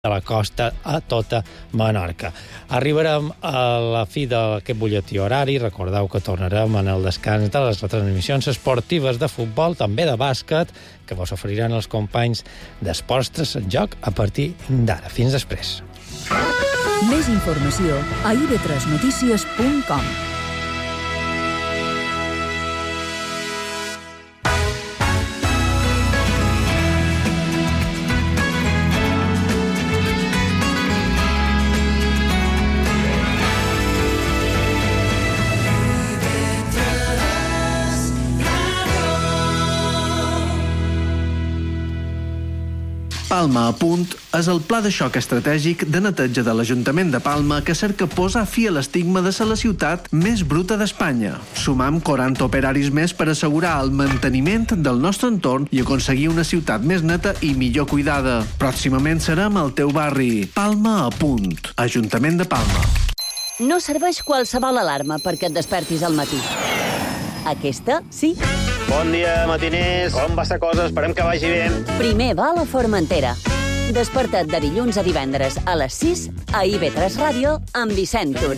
de la costa a tota Menorca. Arribarem a la fi d'aquest butlletí horari. Recordeu que tornarem en el descans de les retransmissions esportives de futbol, també de bàsquet, que vos oferiran els companys d'Esports 3 en Joc a partir d'ara. Fins després. Més informació a ib3notícies.com. Palma a punt és el pla de xoc estratègic de neteja de l'Ajuntament de Palma que cerca posar fi a l'estigma de ser la ciutat més bruta d'Espanya. Sumam 40 operaris més per assegurar el manteniment del nostre entorn i aconseguir una ciutat més neta i millor cuidada. Pròximament serem al teu barri. Palma a punt. Ajuntament de Palma. No serveix qualsevol alarma perquè et despertis al matí. Aquesta, sí. Bon dia, matiners. Com va la cosa? Esperem que vagi bé. Primer va a la Formentera. Desperta't de dilluns a divendres a les 6 a IB3 Ràdio amb Vicent Tur.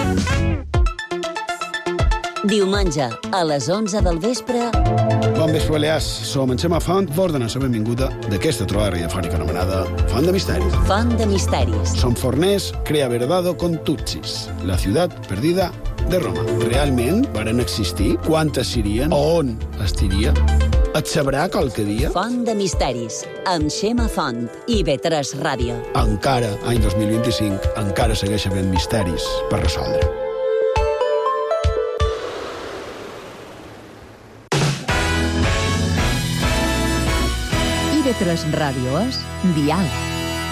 Diumenge, a les 11 del vespre... Bon vespre, Balears. Som en Xema Font, vos donem la benvinguda d'aquesta trobada radiofònica anomenada Font de Misteris. Font de Misteris. Som forners, crea verdado con Tutsis, la ciutat perdida de Roma. Realment varen existir? Quantes serien? On estiria? Et sabrà qualque dia? Font de Misteris, amb Xema Font, IB3 Ràdio. Encara, any 2025, encara segueix havent misteris per resoldre. IB3 Ràdio és Diàleg.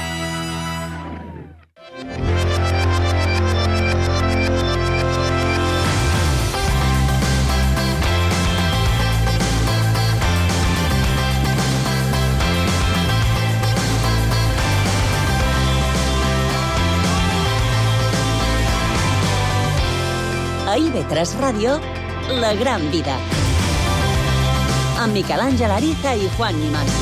A IB3 Ràdio, La Gran Vida. Amb Miquel Àngel Ariza i Juan Nimás.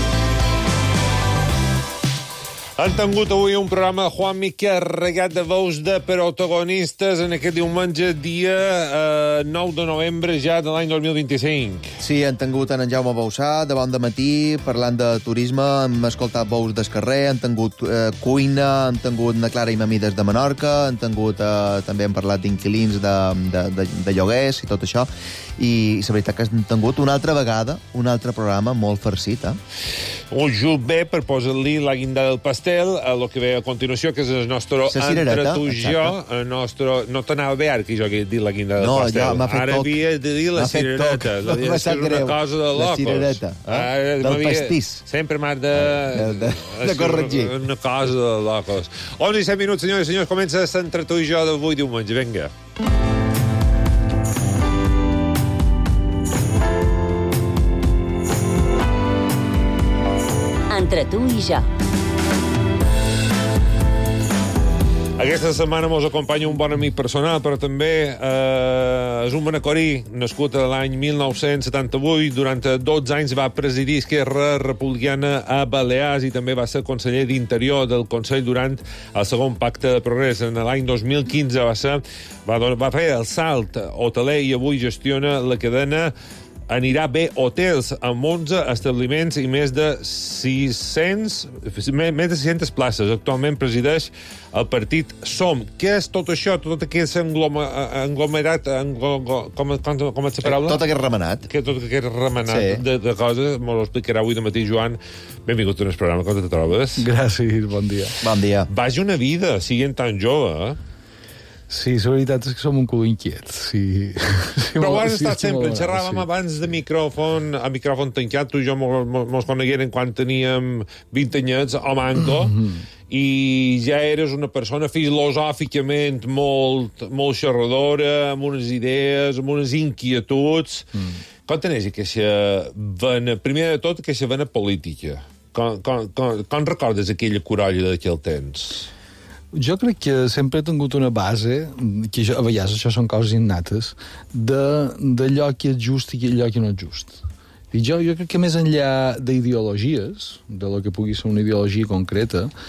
Han tingut avui un programa, Juanmi, carregat de veus de protagonistes en aquest diumenge, dia 9 de novembre ja de l'any 2025. Sí, han tingut en Jaume Bausà, de bon dematí, parlant de turisme, hem escoltat veus del carrer, han tingut cuina, han tingut na Clara i Mamí des de Menorca, han tingut, també han parlat d'inquilins de lloguers i tot això, i la veritat que han tingut una altra vegada, un altre programa molt farcit, Un just bé per posar-li la guinda del pastel a lo que ve a continuació, que és el nostre entre tu i jo, el nostre... No t'anava bé ara que jo hagués dit la guinda del pastel. Ja m'ha fet ara toc. havia de dir la cirereta. M'ha sap greu. Una cosa de locos. La cirereta, del pastís. Sempre m'has de corregir. Una cosa de locos. 11 i 7 minuts, senyors i senyors, comença entre tu i jo d'avui diumenge. Vinga. Entre tu i jo. Aquesta setmana mos acompanya un bon amic personal, però també és un manacorí nascut a l'any 1978. Durant 12 anys va presidir Esquerra Republicana a Balears i també va ser conseller d'Interior del Consell durant el segon pacte de progrés. En l'any 2015 va fer el salt hoteler i avui gestiona la cadena Anirà bé Hotels, amb 11 establiments i més de 600 places. Actualment presideix el partit SOM. Què és tot això? Tot aquest englomerat, com és la paraula? Tot aquest remenat. Tot aquest remenat de coses, m'ho explicarà avui de matí, Joan. Benvingut a un programa, com te trobes? Gràcies, bon dia. Bon dia. Vaig una vida, siguent tan jove, Sí, la veritat és que som un cul inquiet. Sí. Però ho has estat sempre. Xerràvem abans de micròfon, a micròfon tancat. Tu i jo mos conegueren quan teníem 20 anyets, o manco, i ja eres una persona filosòficament molt xerradora, amb unes idees, amb unes inquietuds. Com tenies aquesta vena, primer de tot, aquesta vena política? Com recordes aquella corolla d'aquell temps? Jo crec que sempre he tingut una base, que a vegades això són coses innates, d'allò que és just i allò que no és just. I jo crec que més enllà d'ideologies, de lo que pugui ser una ideologia concreta,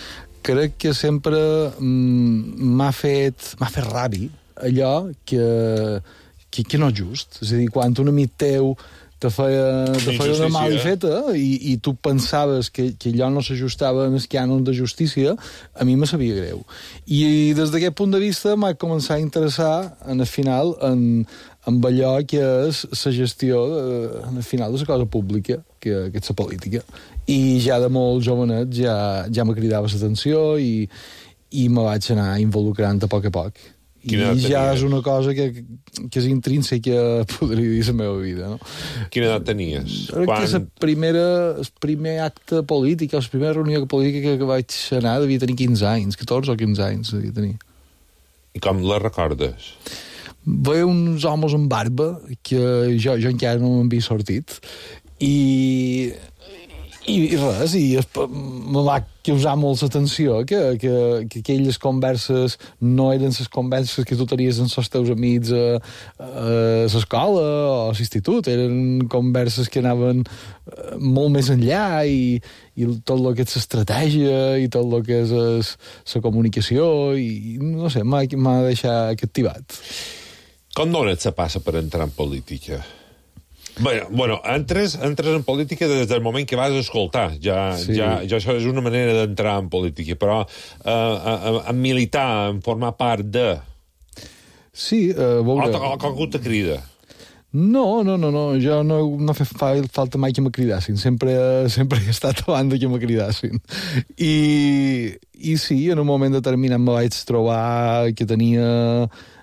crec que sempre m'ha fet ràbia allò que no és just. És a dir, quan un amic teu te feia una mala feta i tu pensaves que allò no s'ajustava en els cànons de justícia, a mi me sabia greu. I des d'aquest punt de vista m'ha començat a interessar, en el final, en allò que és la gestió, en el final, de la cosa pública, que és la política. I ja de molt jovenet ja me cridava l'atenció i me vaig anar involucrant a poc. I ja és una cosa que és intrínseca, podria dir, la meva vida, no? Quina edat tenies? El primer acte polític, la primera reunió política que vaig anar devia tenir 15 anys, 14 o 15 anys devia tenir. I com la recordes? Veia uns homes amb barba que jo encara no m'havia sortit i res, me va causar molt l'atenció que aquelles converses no eren les converses que tu tenies amb els teus amics a l'escola o a l'institut, eren converses que anaven molt més enllà i tot el que és l'estratègia i tot el que és la comunicació i no sé, m'ha deixat captivat. Com dones la passa per entrar en política? Bueno, entres en política des del moment que vas escoltar. Ja això és una manera d'entrar en política, però en militar, en formar part de... Sí, veure... O algú te crida? No, jo no he fet falta mai que me cridassin, sempre he estat a banda que me cridassin. I sí, en un moment determinat me vaig trobar que tenia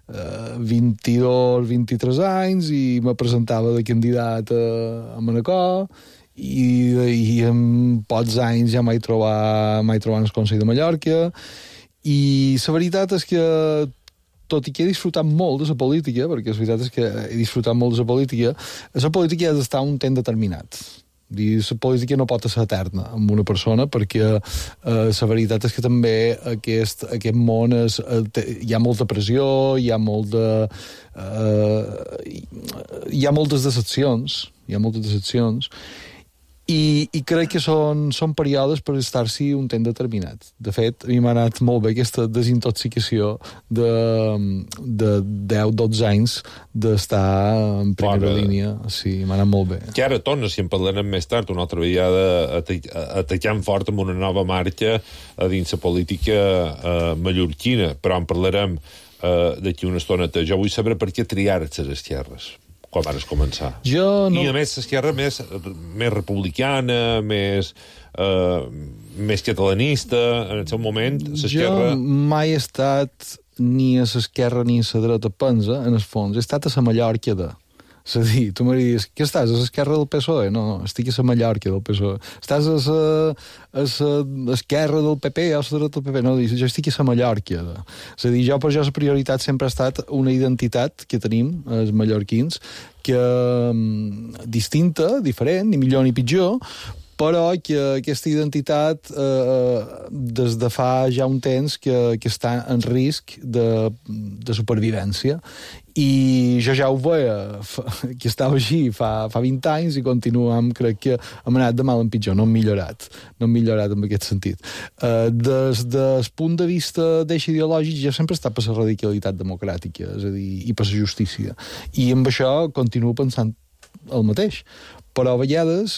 22, 23 anys i me presentava de candidat a Manacor i en pocs anys ja m'he trobat en el Consell de Mallorca i la veritat és que tot i que he disfrutat molt de la política, perquè la veritat és que he disfrutat molt de la política ha d'estar un temps determinat. La política no pot ser eterna amb una persona perquè la veritat és que també aquest món hi ha molta pressió, hi ha moltes decepcions i crec que són períodes per estar-s'hi un temps determinat. De fet, a mi m'ha anat molt bé aquesta desintoxicació de 10-12 anys d'estar en primera línia. Sí, m'ha anat molt bé. Que ara tornes, si en parlarem més tard, una altra vegada atacant fort amb una nova marxa a dins la política mallorquina, però en parlarem d'aquí una estoneta. Jo vull saber per què triares les esquerres quan vas començar. I a més l'esquerra més republicana, més catalanista, en el seu moment l'esquerra... Jo mai he estat ni a l'esquerra ni a la dreta pensa, en el fons. He estat a la Mallorca de... És a dir, tu m'has dit, què estàs, a l'esquerra del PSOE? No, estic a la Mallorca del PSOE. Estàs a l'esquerra del PP o a la dreta del PP? No, jo estic a la Mallorca. És a dir, per jo la prioritat sempre ha estat una identitat que tenim, els mallorquins, que distinta, diferent, ni millor ni pitjor, però que aquesta identitat des de fa ja un temps que està en risc de supervivència. I jo ja ho veia, que estava així fa 20 anys i continuem, crec que hem anat de mal en pitjor, no hem millorat en aquest sentit. Des del punt de vista d'eix ideològic, jo sempre he estat per la radicalitat democràtica, és a dir, i per la justícia. I amb això continuo pensant el mateix. Però a vegades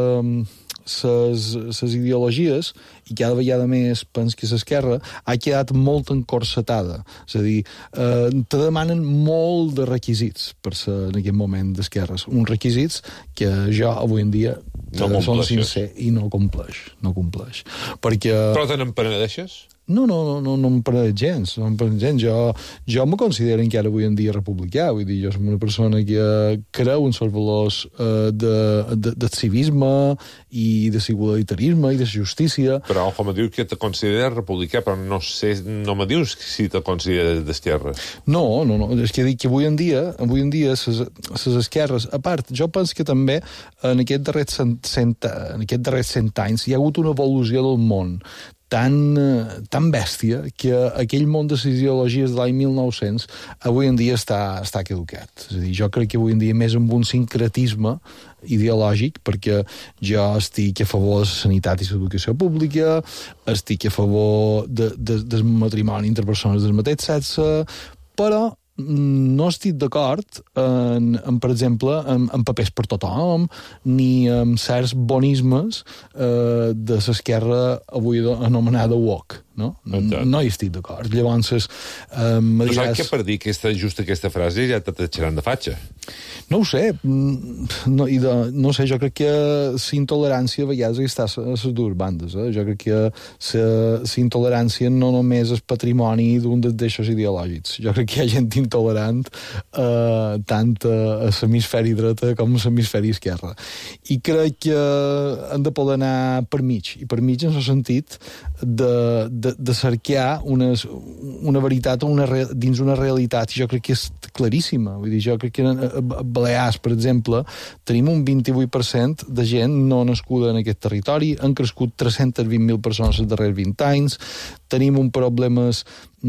les ideologies, i cada vegada més penso que l'esquerra, ha quedat molt encorsetada. És a dir, te demanen molt de requisits per ser en aquest moment d'esquerres. Uns requisits que jo avui en dia són sincer i no compleix. Perquè... Però te n'empenedeixes? No em penedeix gens. Jo me considero encara avui en dia republicà. Vull dir, jo som una persona que creu en els valors del civisme i de l'igualitarisme i de la justícia. Però, com dius que te consideres republicà, però no me dius si te consideres d'esquerra. No, és que dic que avui en dia les esquerres, a part, jo penso que també en aquests darrers 100 anys hi ha hagut una evolució del món tan bèstia que aquell món de les ideologies de l'any 1900 avui en dia està caducat. És a dir, jo crec que avui en dia més amb un sincretisme ideològic, perquè jo estic a favor de la sanitat i l'educació pública, estic a favor del matrimoni entre persones del mateix sexe, però no estic d'acord per exemple, en papers per tothom, ni en certs bonismes de l'esquerra avui anomenada woke. No hi estic d'acord. Llavors, diràs... Saps què per dir just aquesta frase ja t'ha xerant de fatxa? No ho sé. No sé, jo crec que la intolerància a vegades està a les dues bandes. Jo crec que la intolerància no només és patrimoni d'un d'eixos ideològics. Jo crec que hi ha gent intolerant tant a l'hemisferi dreta com a l'hemisferi esquerra. I crec que han de poder anar per mig. I per mig en el sentit de cercar una veritat dins una realitat. I jo crec que és claríssima. Vull dir, jo crec que a Balears, per exemple, tenim un 28% de gent no nascuda en aquest territori, han crescut 320.000 persones els darrers 20 anys, tenim un problemes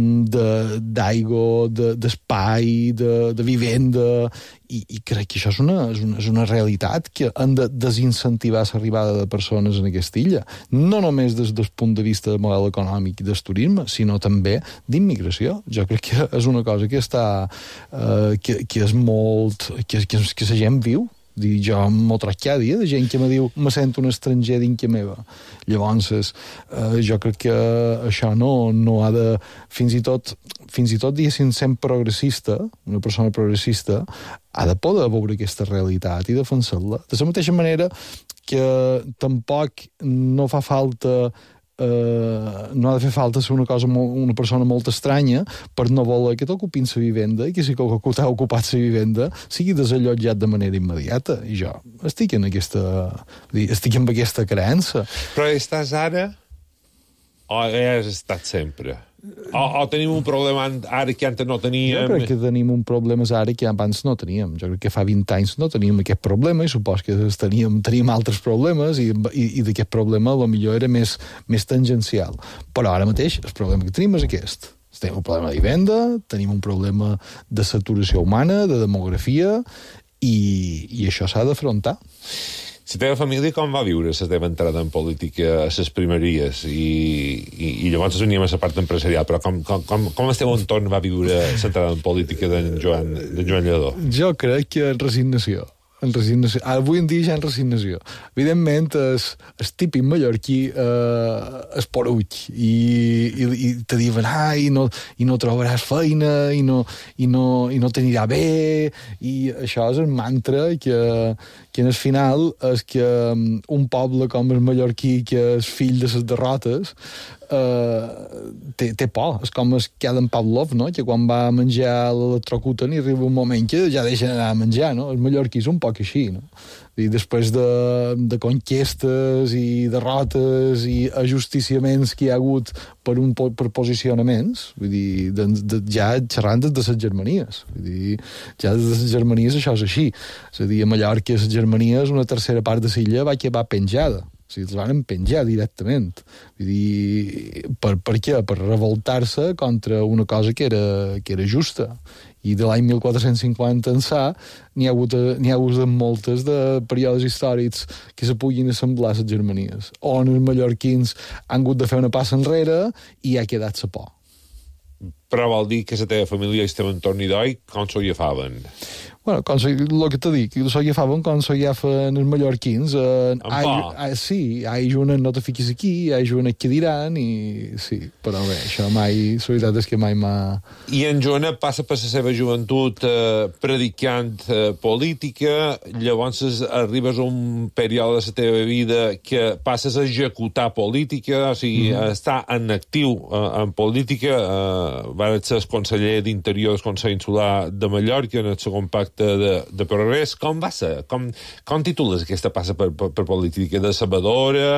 d'aigua, d'espai, de vivenda, i crec que això és una realitat que han de desincentivar l'arribada de persones en aquesta illa. No només des del punt de vista del model econòmic i del turisme, sinó també d'immigració. Jo crec que és una cosa que que és molt... que la gent viu. Jo m'ho trobo cada dia de gent que me diu me sento un estranger dintre meva. Llavors, jo crec que això no ha de... Fins i tot diguéssim, sent progressista, una persona progressista, ha de poder veure aquesta realitat i defensar-la. De la mateixa manera que tampoc no fa falta... no ha de fer falta ser una persona molt estranya per no voler que t'ocupin la vivenda i que si algú t'ha ocupat la vivenda sigui desallotjat de manera immediata. I jo estic amb aquesta creença. Però estàs ara o has estat sempre? O tenim un problema ara que antes no teníem? Jo crec que tenim un problema ara que abans no teníem. Jo crec que fa 20 anys no teníem aquest problema i supos que teníem altres problemes i d'aquest problema potser era més tangencial. Però ara mateix el problema que tenim és aquest. Tenim un problema de vivenda, tenim un problema de saturació humana, de demografia, i això s'ha d'afrontar. La teva família com va viure la teva entrada en política a les primeries i llavors uníem a la part empresarial, però com el teu entorn va viure l'entrada en política d'en Joan Lledó? Jo crec que en resignació. Avui en dia ja en resignació. Evidentment, el típic mallorquí és poruig i te diuen i no trobaràs feina i no t'anirà bé, i això és el mantra que en el final és que un poble com el mallorquí, que és fill de les derrotes, té por. És com el que d'en Pavlov, no? Que quan va menjar l'electrocuten i arriba un moment que ja deixen anar a menjar, no? El mallorquí és un poc així, no? I després de conquestes i derrotes i ajusticiaments que hi ha hagut per posicionaments, vull dir, ja xerrant des de les Germanies. Vull dir, ja des de les Germanies això és així. És a dir, a Mallorca, les Germanies, una tercera part de l'illa va quedar penjada. O sigui, els van penjar directament. Vull dir, per què? Per revoltar-se contra una cosa que era justa. I de l'any 1450 ençà n'hi ha hagut moltes de períodes històrics que se puguin assemblar les Germanies, on els mallorquins han hagut de fer una passa enrere i ha quedat la por. Però vol dir que la teva família i el teu entorn d'oi com s'ho agafaven? Bueno, el que te dic, s'ho agafaven com s'ho agafen els mallorquins. Sí, hi junen, no te fiquis aquí, hi junen que diran, i sí, però bé, això mai, la veritat és que mai m'ha... I en Joana passa per la seva joventut predicant política, llavors arribes a un període de la teva vida que passes a executar política, o sigui, estar en actiu en política, vas ser conseller d'Interior del Consell Insular de Mallorca en el segon pacte de progrés. Com va ser? Com titules aquesta passa per política? De sabedora,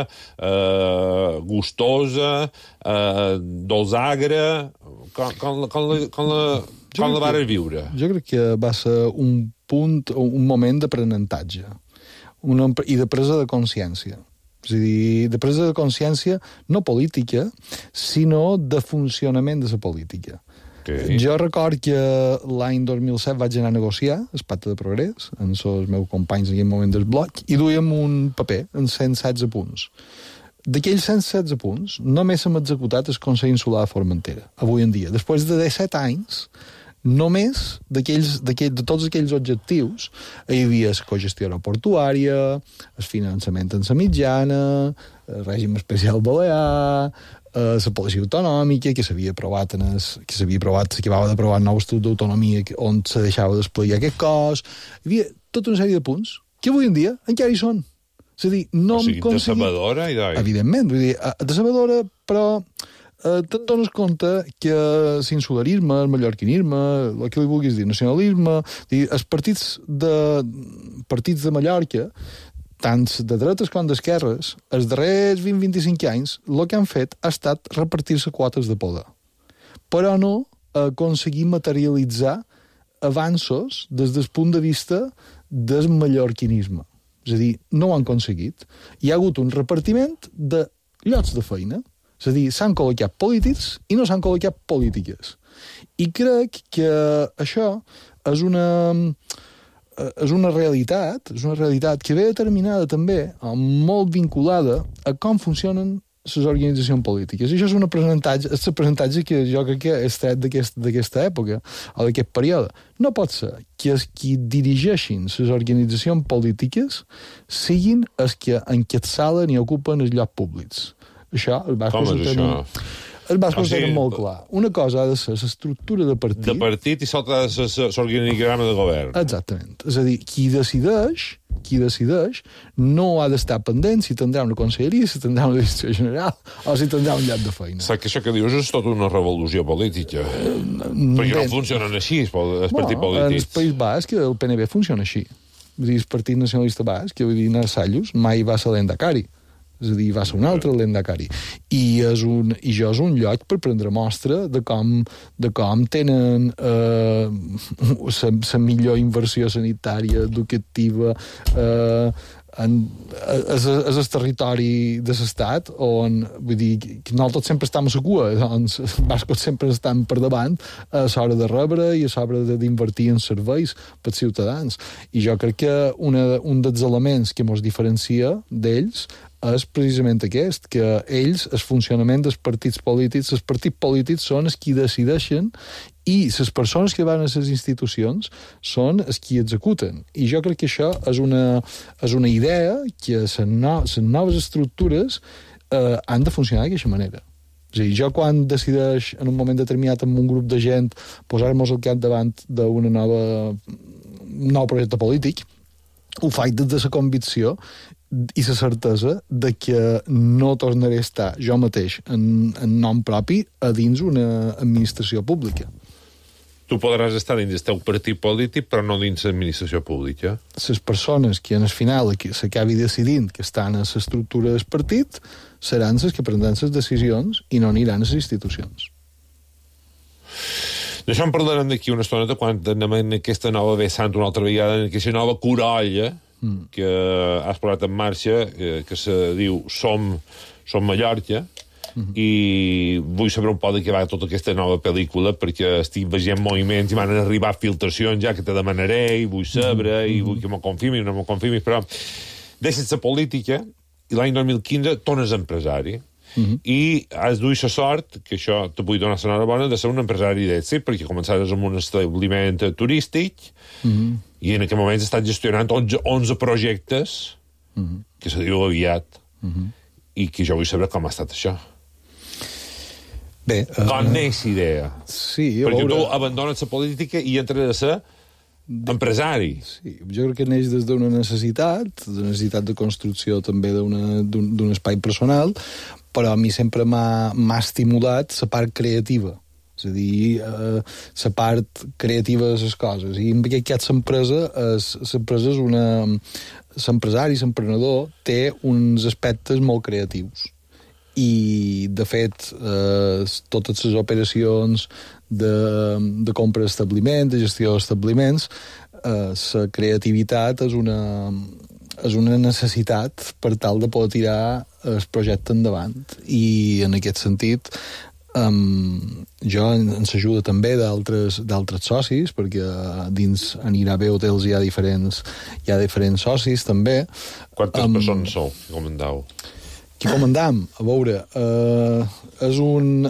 gustosa, dolçagra? Com la vares viure? Jo crec que va ser un moment d'aprenentatge i de presa de consciència. És a dir, de presa de consciència no política, sinó de funcionament de la política. Okay. Jo record que l'any 2007 vaig anar a negociar el Pacte de Progrés amb els meus companys en aquell moment del bloc i duíem un paper amb 116 punts. D'aquells 116 punts, només hem executat el Consell Insular de Formentera, avui en dia. Després de 17 anys, només de tots aquells objectius hi havia la cogestió aeroportuària, el finançament en la mitjana, el règim especial balear, la policia autonòmica, que s'havia aprovat, s'acabava d'aprovar el nou estatut d'autonomia on se deixava desplegar aquest cos. Hi havia tota una sèrie de punts que avui en dia encara hi són. És a dir, no hem aconseguit... decebedora, idoi. Evidentment, vull dir, decebedora, però te'n dones compte que l'insularisme, el mallorquinisme, el que li vulguis dir, nacionalisme, els partits de Mallorca, tant de dretes com d'esquerres, els darrers 20-25 anys, el que han fet ha estat repartir-se quotes de poder. Però no aconseguir materialitzar avanços des del punt de vista del mallorquinisme. És a dir, no ho han aconseguit. Hi ha hagut un repartiment de llocs de feina. És a dir, s'han col·locat polítics i no s'han col·locat polítiques. I crec que això és una realitat que ve determinada també, molt vinculada a com funcionen les organitzacions polítiques. I això és l'aprenentatge que jo crec que és tret d'aquesta època, o d'aquest període. No pot ser que els qui dirigeixin les organitzacions polítiques siguin els que encapçalen i ocupen els llocs públics. Això, els bascos tenen molt clar. Una cosa ha de ser l'estructura de partit... De partit i sota l'organigrama de govern. Exactament. És a dir, qui decideix no ha d'estar pendent si tindrà una conselleria, si tindrà una direcció general o si tindrà un lloc de feina. Saps que això que dius és tota una revolució política. Perquè no funcionen així els partits polítics. En el País Basc el PNB funciona així. Vull dir, el Partit Nacionalista Basc, que vull dir, Narsallos, mai va ser l'Endacari. És a dir, va ser un altre l'Endacari. I jo és un lloc per prendre mostra de com tenen la millor inversió sanitària, educativa, és el territori de l'estat on, vull dir, no tots sempre estem a la cua, doncs els bascos sempre estan per davant a l'hora de rebre i a l'hora d'invertir en serveis pels ciutadans. I jo crec que un dels elements que ens diferencia d'ells és precisament aquest, que ells, el funcionament dels partits polítics són els qui decideixen i les persones que van a les institucions són els qui executen. I jo crec que això és una idea que les noves estructures han de funcionar d'aquesta manera. És a dir, jo quan decideix en un moment determinat amb un grup de gent posar-nos al capdavant d'un nou projecte polític, ho faig des de la convicció i la certesa de que no tornaré a estar jo mateix en nom propi a dins una administració pública. Tu podràs estar dins del teu partit polític, però no dins l'administració pública. Les persones que en el final s'acabi decidint que estan a l'estructura del partit seran les que prendran les decisions i no aniran a les institucions. D'això en parlarem d'aquí una estoneta quan anem en aquesta nova vessant una altra vegada, en aquesta nova corolla que has posat en marxa, que se diu Som Mallorca, i vull saber un poc de què va tota aquesta nova pel·lícula, perquè estic veient moviments i van arribar filtracions ja que te demanaré i vull saber i vull que m'ho confirmis o no m'ho confirmis, però deixes la política i l'any 2015 tornes empresari. I has duit la sort, que això te vull donar l'enhorabona, de ser un empresari d'èxit, perquè començaves amb un establiment turístic i en aquest moment estàs gestionant 11 projectes que se diu aviat i que jo vull saber com ha estat això. Bé, com neix idea? Sí, perquè tu abandones la política i entres a ser empresari. Sí, jo crec que neix des d'una necessitat de construcció també d'un espai personal, però a mi sempre m'ha estimulat la part creativa. És a dir, la part creativa de les coses. I en aquest cas l'empresa és l'empresari, l'emprenedor, té uns aspectes molt creatius. I, de fet, totes les operacions de compra d'establiments, de gestió d'establiments, la creativitat és és una necessitat per tal de poder tirar el projecte endavant. I en aquest sentit jo ens ajuda també d'altres socis, perquè dins anirà bé hotels hi ha diferents socis també. Quantes persones sou, comandau? Qui comandam? A veure, és un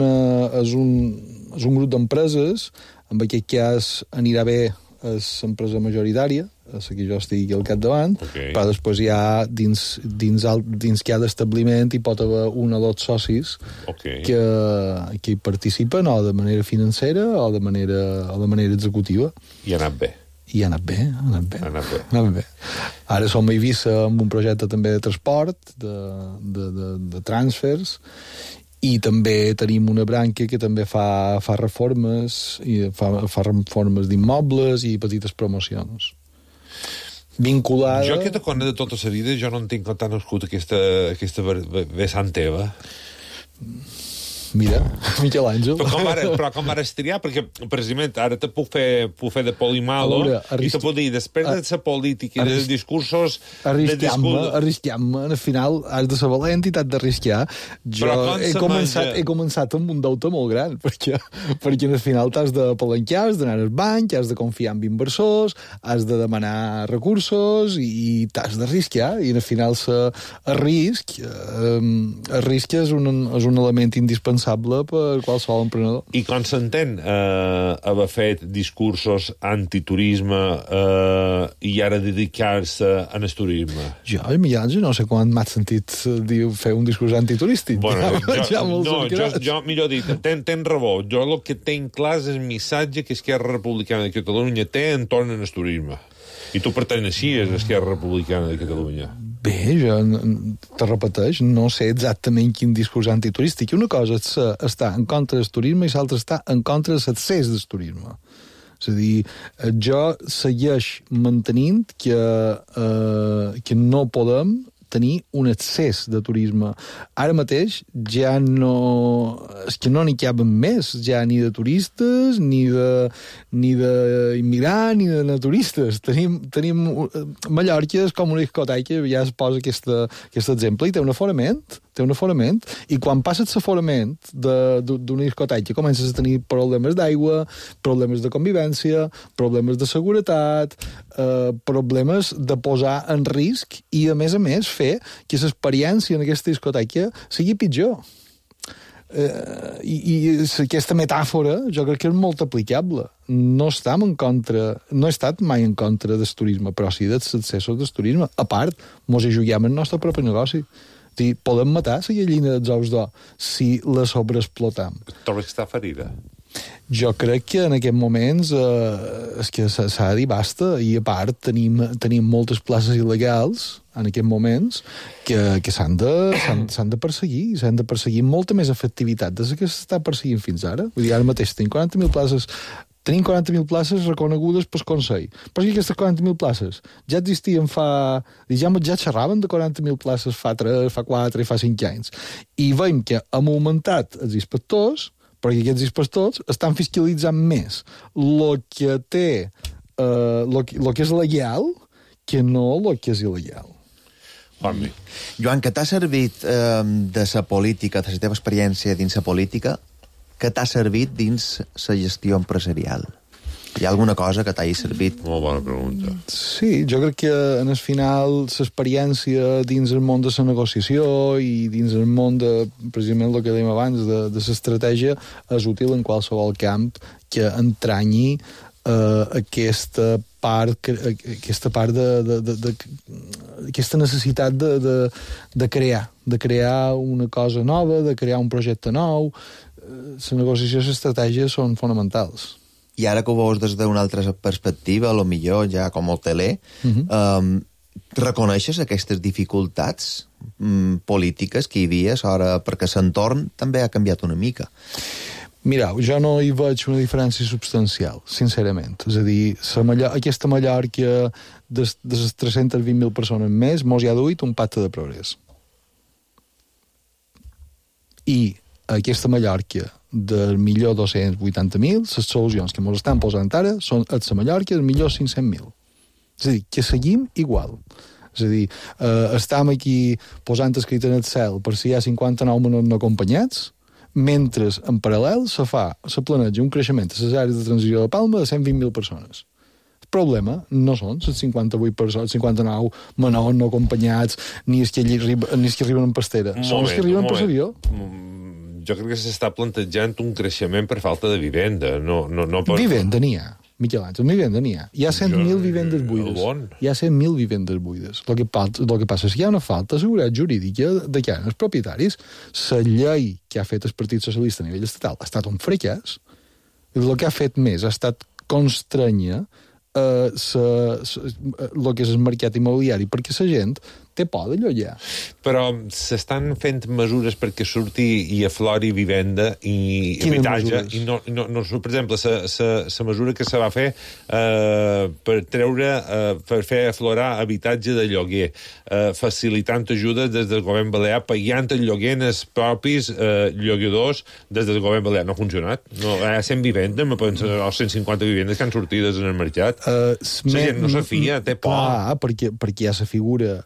grup d'empreses, en aquest cas anirà bé és l'empresa majoritària, és que jo estigui al capdavant, però després hi ha dins cada establiment hi pot haver un o dos socis que hi participen o de manera financera o de manera executiva. I ha anat bé. I ha anat bé. Ara som a Eivissa amb un projecte també de transport, de transfers, i també tenim una branca que també fa reformes, i fa reformes d'immobles i petites promocions. Vinculada... Jo aquesta cosa de tota la vida, jo no entenc com t'ha nascut aquesta vessant teva. Mira, Miquel Àngel. Però com vares triar? Perquè, precisament, ara te puc fer de polimalo i te puc dir, després de la política i dels discursos... Arrisquem-me. Al final has de ser valent i t'has d'arriscar. Jo he començat amb un deute molt gran, perquè al final t'has de palanquear, has d'anar al banc, has de confiar en inversors, has de demanar recursos i t'has d'arriscar. I al final el risc és un element indispensable per qualsevol emprenedor. I com s'entén haver fet discursos antiturisme i ara dedicar-se al turisme? Jo no sé quan m'has sentit fer un discurs antiturístic. Bueno, jo millor dit, tens raó. Jo el que tinc clar és el missatge que Esquerra Republicana de Catalunya té entorn al turisme. I tu perteneixies a Esquerra Republicana de Catalunya. Bé, jo te repeteix, no sé exactament quin discurs antiturístic. Una cosa és estar en contra del turisme i l'altra està en contra de l'accés del turisme. És a dir, jo segueix mantenint que no podem tenir un excés de turisme. Ara mateix ja no... És que no n'hi caben més, ja ni de turistes, ni d'immigrants, ni de naturistes. Tenim Mallorca és com una discoteca, ja es posa aquest exemple, i té un aforament, i quan passes l'aforament d'una discoteca comences a tenir problemes d'aigua, problemes de convivència, problemes de seguretat, problemes de posar en risc i, a més, fer que l'experiència en aquesta discoteca sigui pitjor. I aquesta metàfora jo crec que és molt aplicable. No he estat mai en contra del turisme, però sí dels excessos del turisme. A part, mos hi juguem el nostre propi negoci. Podem matar la gallina dels ous d'or si la sobreexplotam. Trobes que està ferida? Jo crec que en aquests moments és que s'ha de dir basta, i a part tenim moltes places il·legals en aquests moments que s'han de perseguir, s'han de perseguir amb molta més efectivitat des que s'està perseguint fins ara. Vull dir, ara mateix tenim 40.000 places. Tenim 40.000 places reconegudes pel Consell. Però és que aquestes 40.000 places ja existien ja xerraven de 40.000 places fa 3, fa 4 i fa 5 anys. I veiem que hem augmentat els inspectors, perquè aquests inspectors estan fiscalitzant més el que té, el que és legal, que no el que és il·legal. Joan, que t'ha servit de la política, de la teva experiència dins la política, que t'ha servit dins la gestió empresarial? Hi ha alguna cosa que t'hagi servit? Molt bona pregunta. Sí, jo crec que en el final l'experiència dins el món de la negociació i dins el món de, precisament el que dèiem abans, de l'estratègia, és útil en qualsevol camp que entranyi aquesta part aquesta necessitat de crear una cosa nova, de crear un projecte nou. La negociació i l'estratègia són fonamentals. I ara que ho veus des d'una altra perspectiva, a lo millor ja com a hoteler, reconeixes aquestes dificultats polítiques que hi havia ara, perquè l'entorn també ha canviat una mica? Mireu, jo no hi veig una diferència substancial, sincerament. És a dir, aquesta Mallorca de les 320.000 persones més mos hi ha duit un pacte de progrés. I aquesta Mallorca del millor 280.000, les solucions que ens estan posant ara són la Mallorca del millor 500.000. És a dir, que seguim igual. És a dir, estem aquí posant escrit en el cel per si hi ha 59 menors no acompanyats, mentre en paral·lel se planeja un creixement a les àrees de transició de Palma de 120.000 persones. El problema no són les 58 persones, 59 menors no acompanyats, ni els que arriben en pastera. Són els que arriben per avió. Jo crec que s'està plantejant un creixement per falta de vivenda. No per... Vivenda n'hi ha, Miquel Àngel, vivenda n'hi ha. Hi ha 100.000 vivendes buides. Hi ha 100.000 vivendes buides. El que passa és que hi ha una falta de seguretat jurídica de que hi ha els propietaris. La llei que ha fet el Partit Socialista a nivell estatal ha estat un fracàs. El que ha fet més ha estat constrènyer el que és el mercat immobiliari, perquè la gent té por de llogar. Però s'estan fent mesures perquè surti i aflori vivenda i habitatge. I no, per exemple, la mesura que se va fer per fer aflorar habitatge de lloguer, facilitant ajudes des del govern balear, pagant el lloguer en els propis llogadors des del govern balear. No ha funcionat. No, hi ha 100 vivendes, me penso, 150 vivendes que han sortides en el mercat. La gent no se fia, té por. Clar, perquè hi ha la figura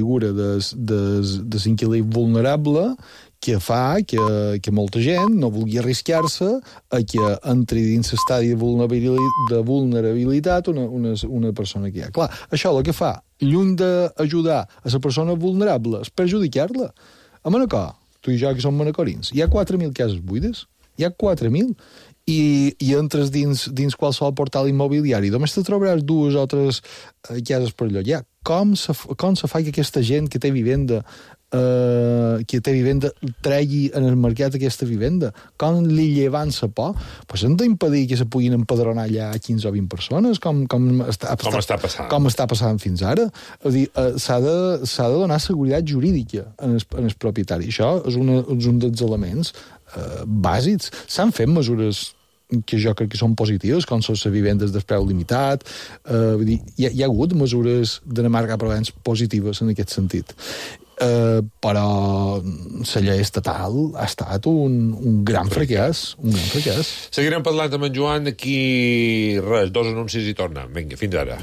de l'inquilí vulnerable que fa que molta gent no vulgui arriscar-se a que entri dins l'estadi de vulnerabilitat una persona que hi ha. Clar, això el que fa, lluny d'ajudar a la persona vulnerable, és perjudicar-la. A Manacor, tu i jo que som manacorins, hi ha 4.000 cases buides. Hi ha 4.000. I entres dins qualsevol portal immobiliari, només te trobaràs 2 o 3 cases per llogar. Com se fa que aquesta gent que té vivenda tregui en el mercat aquesta vivenda? Com li llevan la por? Pues hem d'impedir que se puguin empadronar allà 15 o 20 persones, com està passant fins ara. Dir, s'ha de donar seguretat jurídica en el propietari. Això és un dels elements bàsics. S'han fet mesures que jo crec que són positives, com són les vivendes de preu limitat. Hi ha hagut mesures de marca prevents positives en aquest sentit. Però la llei estatal ha estat un gran fracàs. Seguirem parlant amb en Joan d'aquí res, 2 anuncis i tornem. Vinga, fins ara.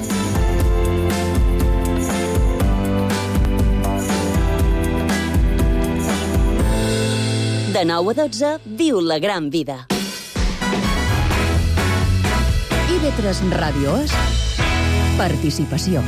De 9 a 12, viu la gran vida. IB3 Ràdio és participació.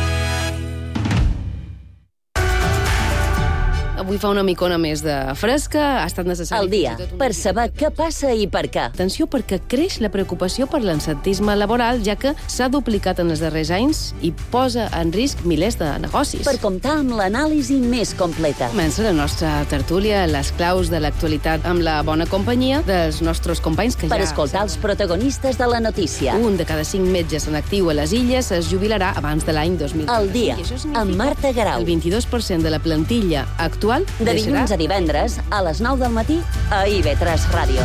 Avui fa una micona més de fresca, ha estat necessari... Al dia, per saber què passa i per què. Atenció, perquè creix la preocupació per l'absentisme laboral, ja que s'ha duplicat en els darrers anys i posa en risc milers de negocis. Per comptar amb l'anàlisi més completa. Comença la nostra tertúlia, les claus de l'actualitat amb la bona companyia dels nostres companys que per escoltar els protagonistes de la notícia. Un de cada 5 metges en actiu a les Illes es jubilarà abans de l'any 2030. Al dia, amb Marta Garau. El 22% de la plantilla actual de dilluns a divendres, a les 9 del matí, a IB3 Ràdio.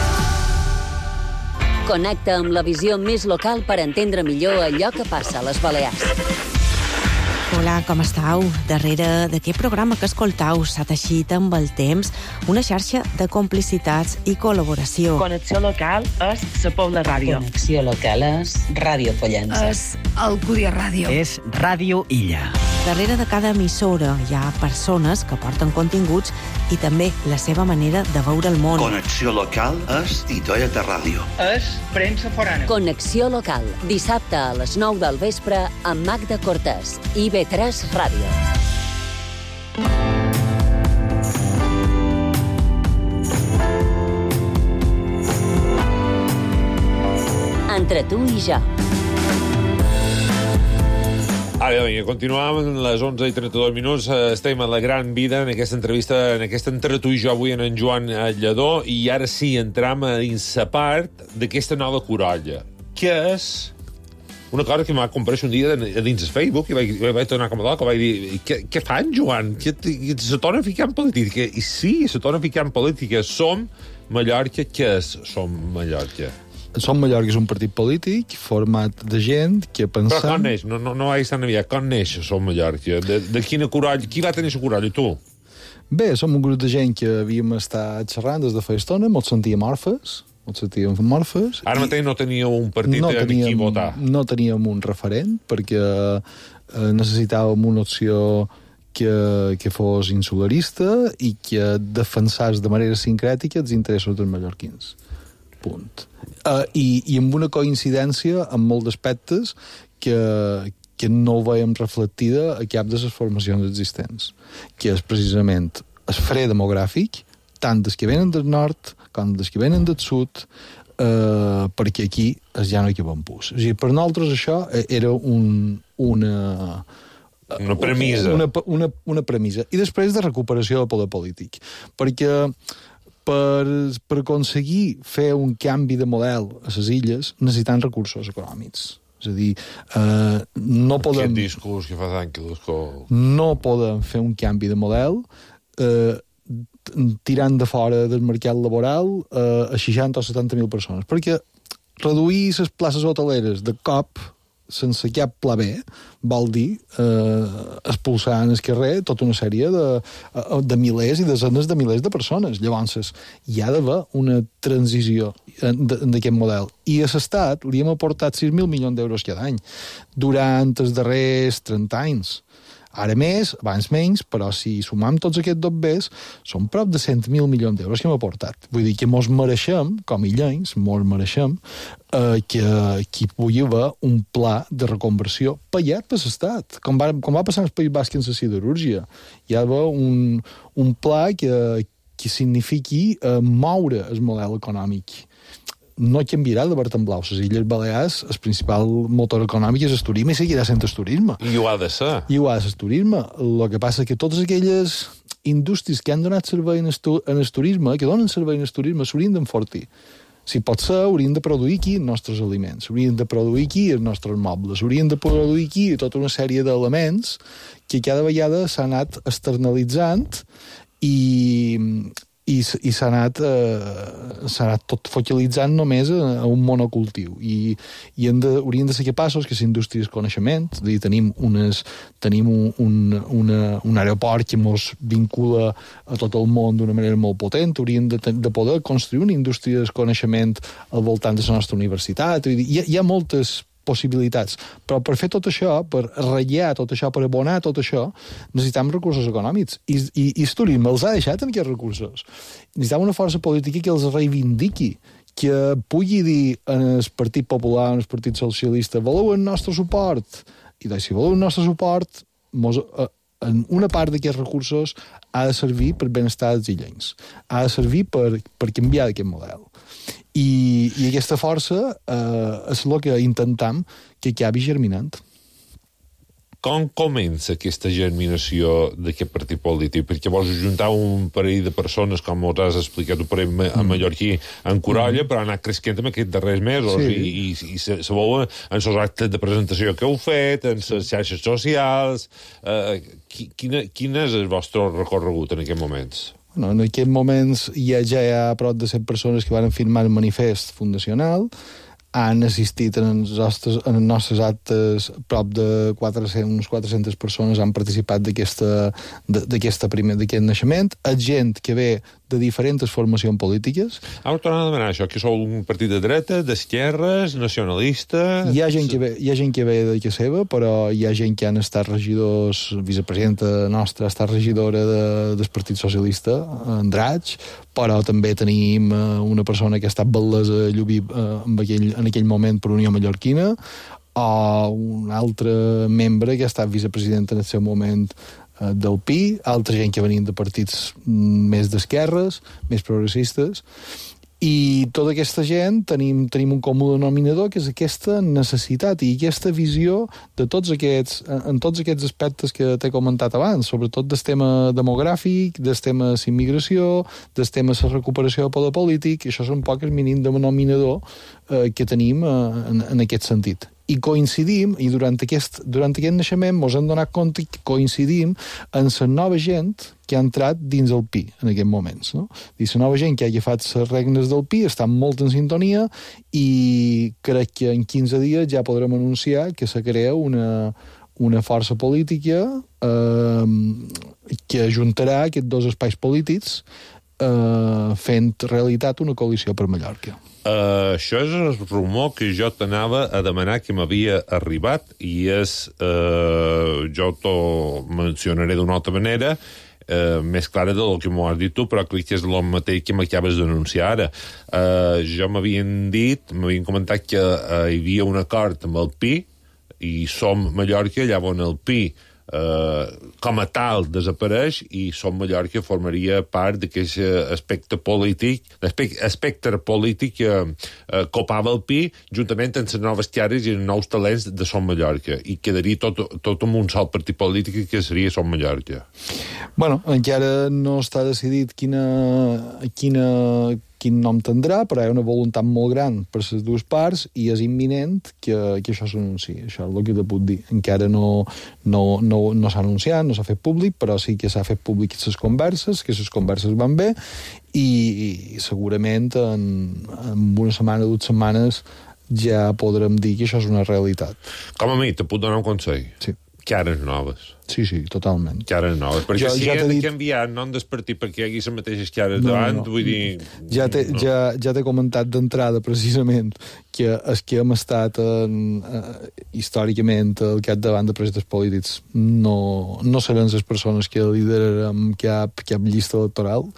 Connecta amb la visió més local per entendre millor allò que passa a les Balears. Hola, com estàu? Darrere d'aquest programa que escoltau s'ha teixit amb el temps una xarxa de complicitats i col·laboració. Connexió local és la Pobla Ràdio. Connexió local és Ràdio Pollença. És Alcúdia Ràdio. És Ràdio Illa. Darrere de cada emissora hi ha persones que porten continguts i també la seva manera de veure el món. Connexió local és Itoeta Ràdio. És premsa forana. Connexió local, dissabte a les 9 del vespre amb Magda Cortés, IB3 Ràdio. Entre tu i jo. Ara, vinga, continuam a les 11 i 32 minuts. Estem a la gran vida en aquesta entrevista, en aquesta entre tu i jo avui en Joan Lledó, i ara sí, entram a dins la part d'aquesta nova corolla, que és una cosa que m'ha compareixer un dia dins el Facebook i vaig tornar com a loca, vaig dir, què fan, Joan? Se torna a ficar en política. I sí, se torna a ficar en política. Som Mallorca. Què és Som Mallorca? Som Mallorca és un partit polític format de gent que pensem... Però com neix? No vaig tan aviat. Com neix Som Mallorca? De quina corolla? Qui va tenir la corolla? Tu? Bé, som un grup de gent que havíem estat xerrant des de fa estona, ens sentíem orfes, ens sentíem morfes. Ara mateix no teníeu un partit en qui votar. No teníem un referent, perquè necessitàvem una opció que fos insularista i que defensés de manera sincrètica els interessos dels mallorquins. Punt. I amb una coincidència en molts aspectes que no ho veiem reflectida a cap de les formacions existents, que és precisament el fre demogràfic, tant dels que venen del nord com dels que venen del sud, perquè aquí ja no hi ha bon pus. O sigui, per nosaltres això era una premissa. Una premissa. I després de recuperació del poder polític. Perquè per aconseguir fer un canvi de model a les illes necessitant recursos econòmics. És a dir, no podem... Aquest discurs que fa tant que l'escol... No podem fer un canvi de model tirant de fora del mercat laboral a 60 o 70.000 persones. Perquè reduir les places hoteleres de cop sense cap pla B vol dir expulsar en el carrer tota una sèrie de milers i desenes de milers de persones. Llavors, hi ha d'haver una transició d'aquest model. I a l'Estat li hem aportat 6.000 milions d'euros cada any durant els darrers 30 anys. Ara més, abans menys, però si sumam tots aquests dobbers, són prop de 100.000 milions d'euros que hem aportat. Vull dir que mos mereixem, com a illencs, mos mereixem, que hi pugui haver un pla de reconversió pagat per l'Estat, com va passar al País Basc en la siderúrgia. Hi ha d'haver un pla que signifiqui moure el model econòmic. No canviarà de verd en blau. Les Illes Balears, el principal motor econòmic és el turisme i seguirà sent el turisme. I ho ha de ser. I ho ha de ser el turisme. El que passa és que totes aquelles indústries que han donat servei en el turisme, que donen servei en el turisme, s'haurien d'enfortir. Si pot ser, haurien de produir aquí els nostres aliments, haurien de produir aquí els nostres mobles, haurien de produir aquí tota una sèrie d'elements que cada vegada s'ha anat externalitzant i s'ha anat tot focalitzant només a un monocultiu. I haurien de ser capaços que les indústries de coneixement, és a dir, tenim un aeroport que ens vincula a tot el món d'una manera molt potent, hauríem de poder construir una indústria de coneixement al voltant de la nostra universitat. Hi ha moltes possibilitats, però per fer tot això, per ratllar tot això, per abonar tot això, necessitem recursos econòmics. I el turisme els ha deixat en aquests recursos. Necessitem una força política que els reivindiqui, que pugui dir en el Partit Popular, en el Partit Socialista, voleu el nostre suport? I si voleu el nostre suport, en una part d'aquests recursos ha de servir per benestar dels illencs. Ha de servir per canviar d'aquest model. I aquesta força és el que intentem que acabi germinant. Com comença aquesta germinació d'aquest partit polític? Perquè vols ajuntar un parell de persones, com us has explicat, un parell a mallorquí en Corolla, però ha anat creixent en aquests darrers mesos, i se veuen en els actes de presentació que heu fet, en les xarxes socials... Quin és el vostre recorregut en aquests moments? En aquests moments ja hi ha prop de 100 persones que van firmar el manifest fundacional, han assistit en els nostres actes prop de 400 persones han participat d'aquest naixement, gent que ve de diferents formacions polítiques. Heu tornat a demanar això, que sou un partit de dreta, d'esquerres, nacionalista... Hi ha gent que ve de casa seva, però hi ha gent que han estat regidors, vicepresidenta nostra ha estat regidora del Partit Socialista, Andratx, però també tenim una persona que ha estat batllessa a Llubí en aquell moment per Unió Mallorquina, o un altre membre que ha estat vicepresident en el seu moment del PI, altra gent que venien de partits més d'esquerres, més progressistes, i tota aquesta gent tenim un comú denominador, que és aquesta necessitat i aquesta visió de tots aquests aspectes que t'he comentat abans, sobretot del tema demogràfic, del tema de immigració, del tema de recuperació del poder polític. Això és un poc el mínim denominador que tenim en aquest sentit. I coincidim, i durant aquest naixement ens hem donat compte que coincidim en la nova gent que ha entrat dins el PI en aquests moments. No? I la nova gent que ha agafat les regnes del PI està molt en sintonia i crec que en 15 dies ja podrem anunciar que se crea una força política que ajuntarà aquests dos espais polítics fent realitat una coalició per Mallorca. Això és el rumor que jo t'anava a demanar que m'havia arribat i és, jo t'ho mencionaré d'una altra manera, més clara del que m'ho has dit tu, però crec que és el mateix que m'acabes d'anunciar ara. Jo m'havien comentat que hi havia un acord amb el PI i Som Mallorca, llavors el PI com a tal desapareix i Som Mallorca formaria part d'aquest espectre polític que copava el PI juntament amb les noves cares i els nous talents de Som Mallorca i quedaria tot amb un sol partit polític que seria Som Mallorca. Bueno, encara no està decidit quin nom tindrà, però hi ha una voluntat molt gran per les dues parts i és imminent que això s'anunciï. Això és el que te puc dir. Encara no s'ha anunciat, no s'ha fet públic, però sí que s'ha fet públic les converses, que les converses van bé i segurament en una setmana o 2 setmanes ja podrem dir que això és una realitat. Com a mi, te puc donar un consell? Sí. Cares noves. Sí, totalment. Cares noves. Perquè si hem de canviar nom del partit perquè hi hagi les mateixes cares davant, vull dir... Ja t'he comentat d'entrada, precisament, que els que hem estat històricament al capdavant de projectes polítics no seran les persones que liderarem cap llista electoral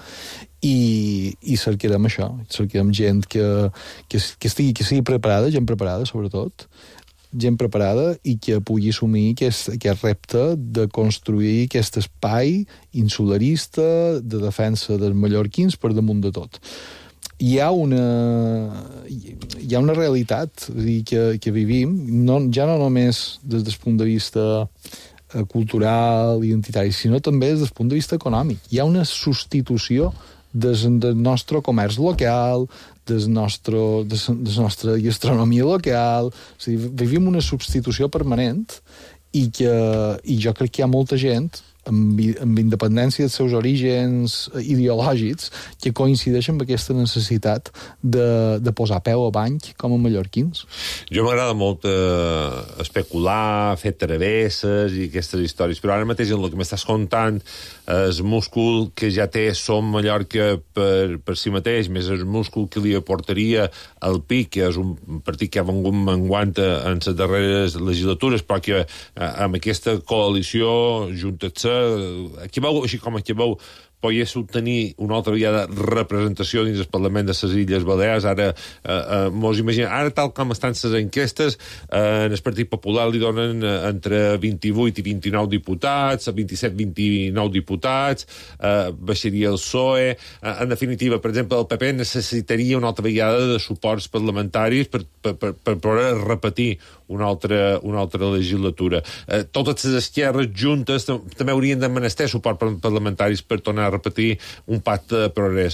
i cercarem això. Cercarem gent que sigui preparada, gent preparada, sobretot, gent preparada i que pugui assumir aquest repte de construir aquest espai insularista de defensa dels mallorquins per damunt de tot. Hi ha una realitat, és a dir, que vivim, ja no només des del punt de vista cultural, identitari, sinó també des del punt de vista econòmic. Hi ha una substitució del nostre comerç local, de la nostra gastronomia local. És a dir, vivim una substitució permanent i jo crec que hi ha molta gent amb independència dels seus orígens ideològics que coincideixen amb aquesta necessitat de posar peu a banc com a mallorquins. Jo m'agrada molt especular, fer travesses i aquestes històries, però ara mateix el que m'estàs contant el múscul que ja té Som Mallorca per si mateix, més el múscul que li aportaria el PIC, que és un partit que ha vengut menguant en les darreres legislatures, però que amb aquesta coalició juntant-se, aquí veu, així com aquí veu, pogués obtenir una altra vegada representació dins el Parlament de les Illes Balears. Ara mos imaginem, ara tal com estan les enquestes, en el Partit Popular li donen entre 28 i 29 diputats, 27-29 diputats, baixaria el PSOE. En definitiva, per exemple, el PP necessitaria una altra vegada de suports parlamentaris per poder repetir una altra legislatura. Totes les esquerres juntes també haurien de menester suport parlamentaris per tornar a repetir un pacte de progrés.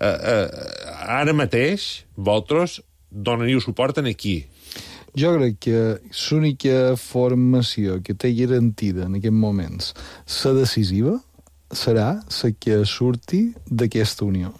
Ara mateix, vosaltres donaríeu suport en aquí? Jo crec que l'única formació que té garantida en aquests moments la decisiva serà la que surti d'aquesta unió.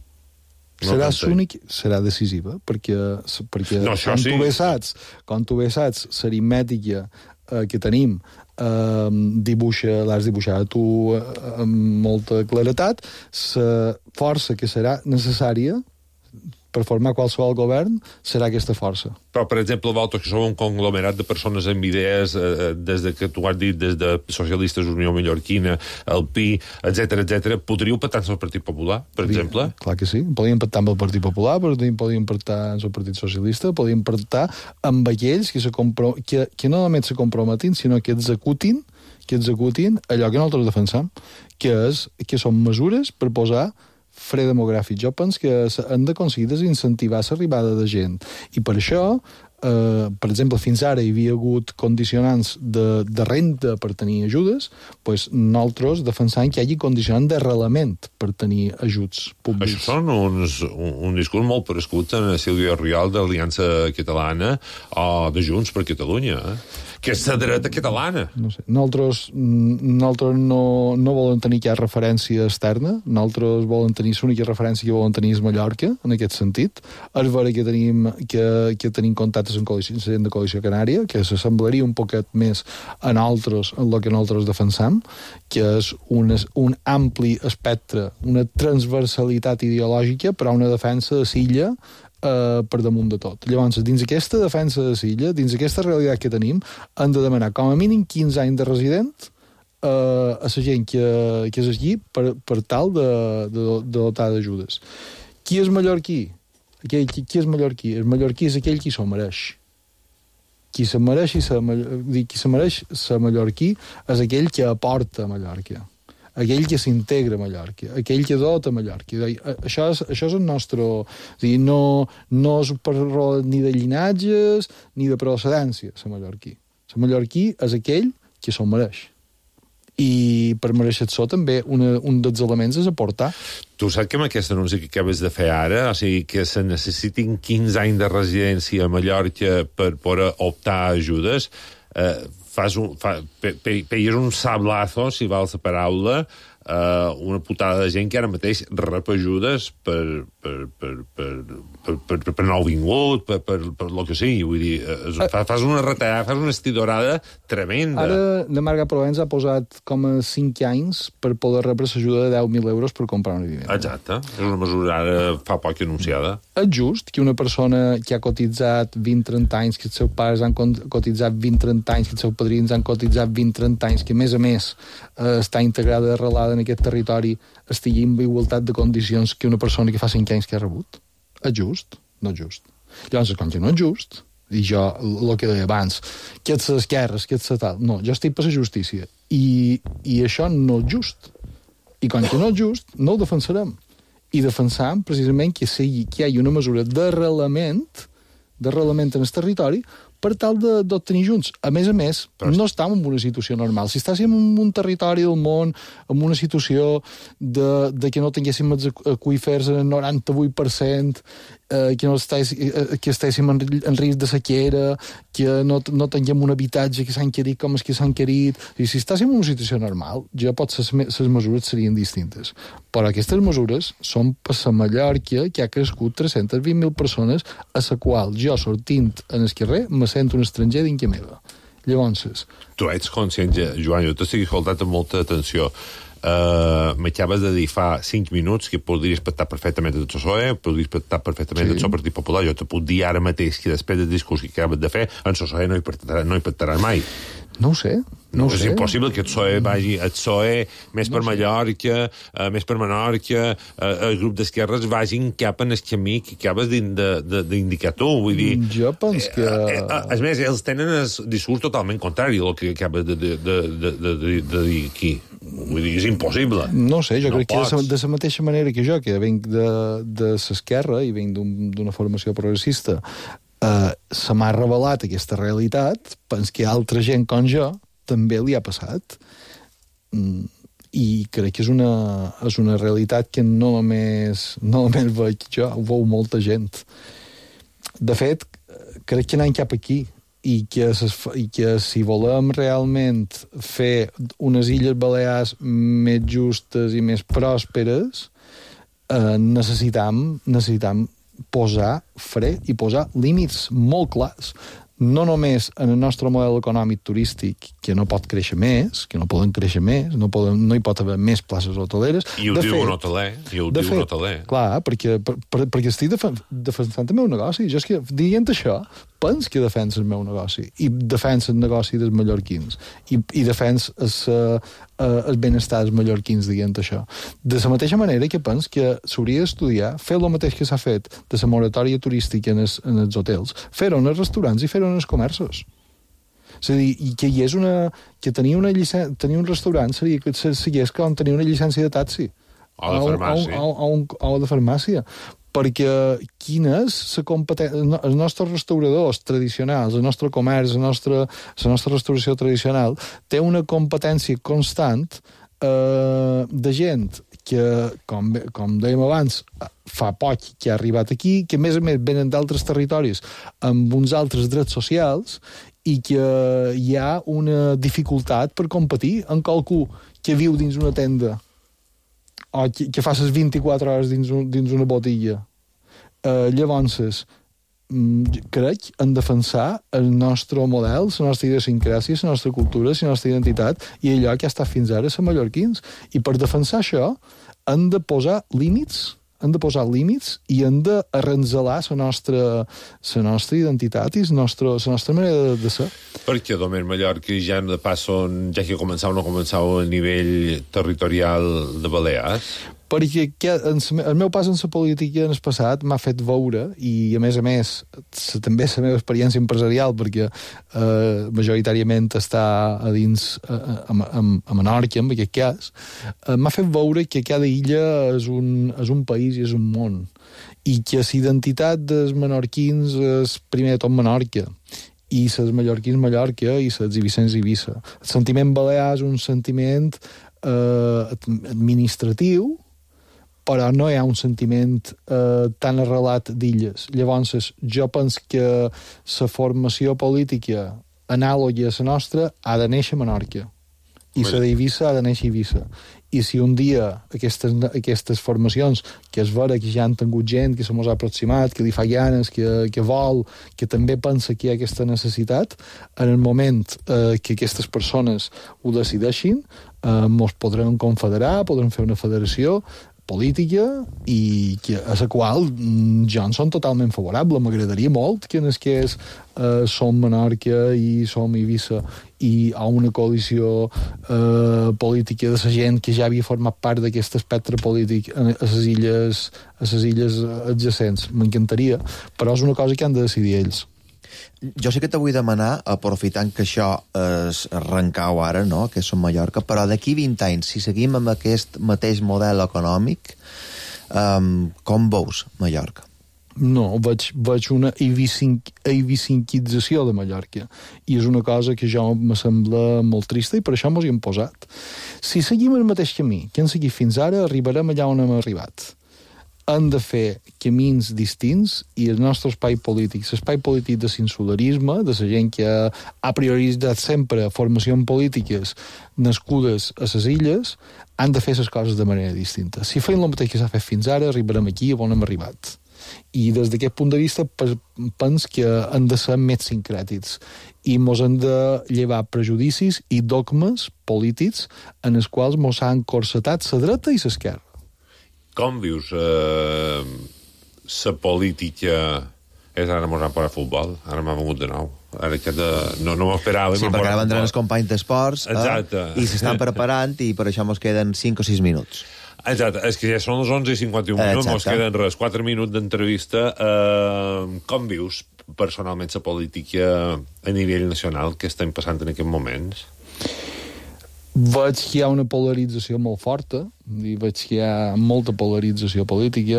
Serà decisiva, perquè no, quan tu bé saps l'aritmètica que tenim, l'has dibuixat tu amb molta claretat, la força que serà necessària per formar qualsevol govern serà aquesta força. Però, per exemple, vosaltres que sou un conglomerat de persones amb idees, des de que tu has dit, des de Socialistes, Unió Mallorquina, el PI, etc., podríeu pactar amb el Partit Popular, per exemple? Clar que sí. Podríem pactar amb el Partit Popular, podríem pactar amb el Partit Socialista, podríem pactar amb aquells que no només se comprometin, sinó que executin allò que nosaltres defensem, que són mesures per posar fre demogràfic. Jo penso que han d'aconseguir desincentivar l'arribada de gent. I per això, per exemple, fins ara hi havia hagut condicionants de renda per tenir ajudes, doncs nosaltres defensam que hi hagi condicionants d'arrelament per tenir ajuts públics. Això són un discurs molt prescut en Sílvia Riol de l'Aliança Catalana o de Junts per Catalunya, que és la dreta catalana. No sé. Nosaltres no volen tenir cap referència externa, nosaltres volen tenir l'única referència que volen tenir és Mallorca, en aquest sentit. És vera que tenim contactes gent de Coalició Canària, que s'assemblaria un poquet més a nosaltres, en el que nosaltres defensam, que és un ampli espectre, una transversalitat ideològica, però una defensa de l'illa per damunt de tot. Llavors, dins aquesta defensa de l'illa, dins aquesta realitat que tenim, hem de demanar com a mínim 15 anys de resident a la gent que és allí per tal de dotar d'ajudes. Qui és mallorquí? Qui és mallorquí? El mallorquí és aquell qui s'ho mereix. Qui se mereix ser mallorquí és aquell que aporta a Mallorca, aquell que s'integra a Mallorca, aquell que dota a Mallorca. Això és el nostre... no és per raó ni de llinatges ni de procedència, la mallorquí. La mallorquí és aquell que s'ho mereix. I per mereixer-s'ho també un dels elements és aportar. Tu saps que amb aquest anunci que acabes de fer ara, o sigui, que se necessitin 15 anys de residència a Mallorca per poder optar a ajudes, peies un sablazo, si val la paraula, una putada de gent que ara mateix rep ajudes per nouvingut, per lo que sigui. Vull dir, fas una retallada, fas una estidorada tremenda. Ara la Marga Provenç ha posat com a 5 anys per poder rebre l'ajuda de 10.000 euros per comprar una vivenda. Exacte. És una mesura ara fa poc anunciada. És just que una persona que ha cotitzat 20-30 anys, que els seus pares han cotitzat 20-30 anys, que els seus padrins han cotitzat 20-30 anys, que a més està integrada, arrelada en aquest territori, estigui en igualtat de condicions que una persona que fa 5 anys que ha rebut. És just? No és just. Llavors, com que no és just, i jo, el que deia abans, que ets esquerres, que ets tal... No, jo estic per la justícia. I això no és just. I com que no és just, no ho defensarem. I defensam precisament que hi hagi una mesura d'arrelament en el territori per tal d'obtenir junts. A més, no estem en una situació normal. Si estàssim en un territori del món, en una situació de que no tinguéssim els aqüífers en el 98%, que estéssim en risc de sequera, que no tinguem un habitatge que s'han querit com els que s'han querit... Si estàssim en una situació normal, ja potser les mesures serien distintes. Però aquestes mesures són per la Mallorca, que ha crescut 320.000 persones, a la qual jo, sortint en el carrer, me sento un estranger dins que meva. Llavors... Tu ets conscient, Joan, jo t'estic escoltant amb molta atenció. M'acabes de dir fa 5 minuts que podries pactar perfectament el PSOE, podries pactar perfectament el Partit Popular. Jo te puc dir ara mateix que després del discurs que acabes de fer, el PSOE no hi pactarà mai. No ho sé. No és impossible que el PSOE vagi... El PSOE, més per Mallorca, més per Menorca, el grup d'esquerres vagin cap en el camí que acabes d'indicar tu. Vull dir... Jo penso que... A més, ells tenen el discurs totalment contrari al que acabes de dir aquí. Vull dir, és impossible. No sé, jo crec que de la mateixa manera que jo, que venc de l'esquerra i venc d'una formació progressista, se m'ha revelat aquesta realitat, penso que altra gent com jo també li ha passat, i crec que és una realitat que no només veig jo, ho veu molta gent. De fet, crec que anem cap aquí, i que si volem realment fer unes Illes Balears més justes i més pròsperes, necessitam posar fre i posar límits molt clars. No només en el nostre model econòmic turístic, que no pot créixer més, que no poden créixer més, no hi pot haver més places hoteleres. I ho diu un hoteler. Clar, perquè estic defensant el meu negoci. Jo és que, dient això, pens que defensa el meu negoci, i defensa el negoci dels mallorquins, i defensa el benestar dels mallorquins, dient això. De la mateixa manera que pens que s'hauria d'estudiar, fer el mateix que s'ha fet de la moratòria turística en els hotels, fer-ho en els restaurants i fer-ho en els comerços. És a dir, que tenir un restaurant sigués com tenir una llicència de taxi. O de farmàcia. O de farmàcia. Perquè quina és la competència... Els nostres restauradors tradicionals, el nostre comerç, la nostra restauració tradicional, té una competència constant de gent que, com dèiem abans, fa poc que ha arribat aquí, que a més venen d'altres territoris amb uns altres drets socials, i que hi ha una dificultat per competir amb qualcú que viu dins una tenda o que fa les 24 hores dins una botilla. Llavors, crec, en defensar el nostre model, la nostra idiosincràsia, la nostra cultura, la nostra identitat i allò que ha estat fins ara a mallorquins. I per defensar això hem de posar límits i hem d'arrenzalar la nostra identitat i la nostra manera de ser. Perquè, Domer, Mallorca ja no passen, ja que començau o no començau a nivell territorial de Balears? Perquè el meu pas en la política en el passat m'ha fet veure, i a més, també la meva experiència empresarial, perquè majoritàriament està a dins a Menorca, en aquest cas, m'ha fet veure que cada illa és un país i és un món, i que la identitat dels menorquins és primer de tot Menorca, i els mallorquins Mallorca i els eivissens Eivissa. El sentiment balear és un sentiment administratiu, però no hi ha un sentiment tan arrelat d'illes. Llavors, jo penso que la formació política anàloga a la nostra ha de néixer a Menorca, i la d'Eivissa ha de néixer a Eivissa. I si un dia aquestes formacions, que és vera que ja han tingut gent, que se mos ha aproximat, que li fa ganes, que vol, que també pensa que hi ha aquesta necessitat, en el moment que aquestes persones ho decideixin, mos podrem confederar, podrem fer una federació política i a la qual jo en som totalment favorable. M'agradaria molt que en el que som Menorca i som Eivissa i a una coalició política de la gent que ja havia format part d'aquest espectre polític a les illes adjacents. M'encantaria, però és una cosa que han de decidir ells. Jo sé que te vull demanar, aprofitant que això és arrencau ara, no?, que som Mallorca, però d'aquí 20 anys, si seguim amb aquest mateix model econòmic, com veus Mallorca? No, veig una eivissinquització de Mallorca, i és una cosa que jo me sembla molt trista i per això mos hi hem posat. Si seguim el mateix camí que hem seguit fins ara, arribarem allà on hem arribat. Han de fer camins distints i el nostre espai polític, l'espai polític de l'insularisme, de la gent que ha prioritzat sempre formacions polítiques nascudes a les illes, han de fer les coses de manera distinta. Si feim el mateix que s'ha fet fins ara, arribarem aquí on hem arribat. I des d'aquest punt de vista penso que han de ser més sincrètics i mos han de llevar prejudicis i dogmes polítics en els quals mos han corsetat la dreta i l'esquerra. Com vius la política? Ara mos han posat futbol, ara m'ha vengut de nou. Ara que no m'esperava. Sí, perquè ara vendran els companys d'esports i s'estan preparant i per això mos queden 5 o 6 minuts. Exacte, és que ja són les 11:51 minuts, mos queden 4 minuts d'entrevista. Com vius personalment la política a nivell nacional que estem passant en aquests moments? Veig que hi ha una polarització molt forta, i veig que hi ha molta polarització política,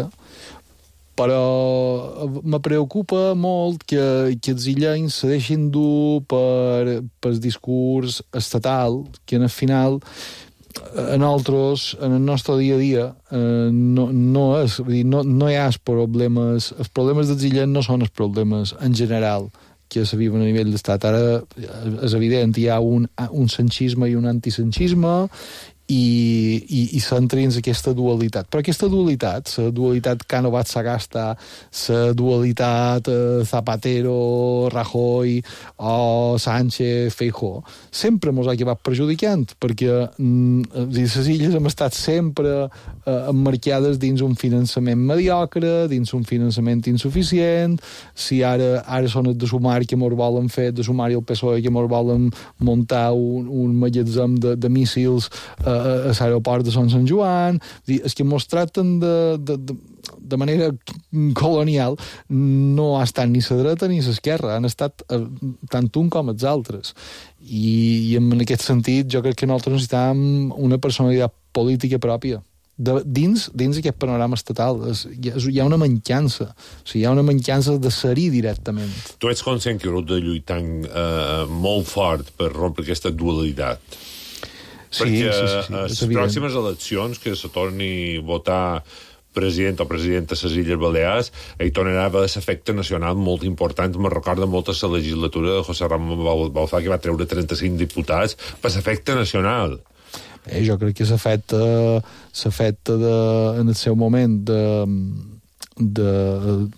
però me preocupa molt que els illencs se deixin dur per el discurs estatal, que al final a nosaltres, en el nostre dia a dia, no és, vull dir, no hi ha els problemes dels illencs no són els problemes en general que se viuen a nivell d'estat. Ara és evident, hi ha un sanchisme i un antisanchisme i s'entra dins aquesta dualitat. Però aquesta dualitat, la dualitat Cánovas-Sagasta, la dualitat Zapatero, Rajoy o Sánchez, Feijóo, sempre mos ha acabat perjudicant, perquè les illes hem estat sempre emmarcades dins un finançament mediocre, dins un finançament insuficient. Si ara són els de Sumar que mos volen fer, de Sumar i el PSOE que mos volen muntar un magatzem de míssils a l'aeroport de Sant Joan, és que mos tracten de manera colonial. No ha estat ni la dreta ni l'esquerra, han estat tant un com els altres. I en aquest sentit jo crec que nosaltres necessitàvem una personalitat política pròpia. Dins aquest panorama estatal hi ha una mancança, o sigui, hi ha una mancança de ser-hi directament. Tu ets conscient que heu de lluitar molt fort per rompre aquesta dualitat? Perquè les pròximes eleccions que se torni a votar president o presidenta a les Illes Balears, hi tornarà a haver l'efecte nacional molt important. Me recorda molt la legislatura de José Ramón Bauzá, que va treure 35 diputats per l'efecte nacional. Jo crec que s'ha fet en el seu moment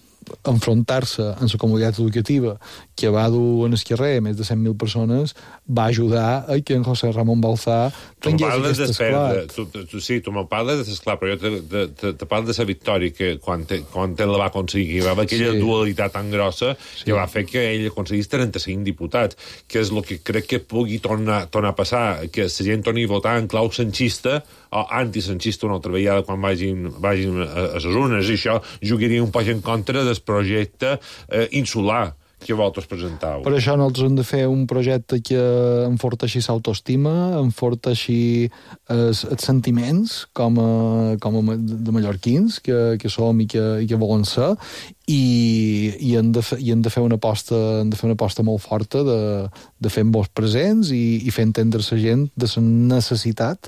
enfrontar-se en la comunitat educativa que va dur en el carrer més de 100.000 persones va ajudar a que en José Ramon Bauzá tingués aquest esclat. Sí, tu me'n parles de l'esclat, però jo te parlo de la victòria que quan ell la va aconseguir, que va haver aquella dualitat tan grossa que va fer que ell aconseguís 35 diputats, que és el que crec que pugui tornar a passar, que la gent torni a votar en clau sanxista o antisanxista una altra vegada quan vagin a les urnes, i això jugaria un poc en contra del projecte insular que vosaltres presentau. Per això nosaltres hem de fer un projecte que enforteixi l'autoestima, enforteixi els sentiments com de mallorquins que som i que volen ser, i hem de fer una aposta molt forta de fer-vos presents i fer entendre la gent de la necessitat